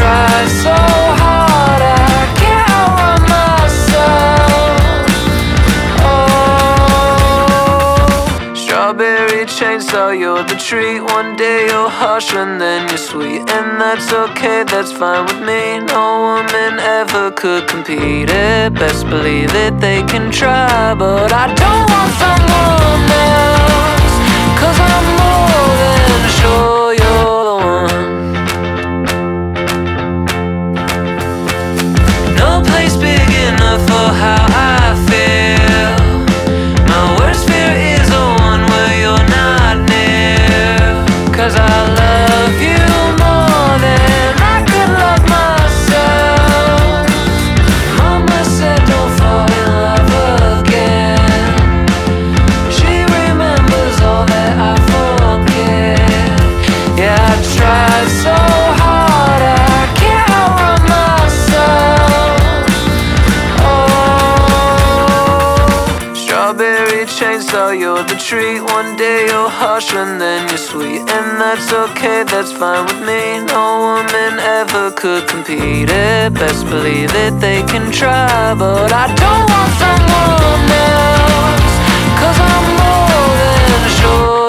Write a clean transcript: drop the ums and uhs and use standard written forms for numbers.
try so hard, I can't outrun myself. Oh, strawberry chainsaw, you're the treat. One day you're harsh and then you're sweet, and that's okay, that's fine with me. No woman ever could compete it. Best believe it, they can try, but I don't want someone else, 'cause I'm more than sure you're the one. No place big enough for how I feel. My worst fear is the one where you're not near, 'cause I love you more than I could love myself. Mama said don't fall in love again. She remembers all that I forget. Yeah, I tried so hard, I can't outrun myself. Oh, strawberry chainsaw, you're the treat. One day you're harsh and then you're sweet, and that's okay, that's fine with me. No woman ever could compete it. Best believe it, they can try, but I don't want someone else, 'cause I'm more than sure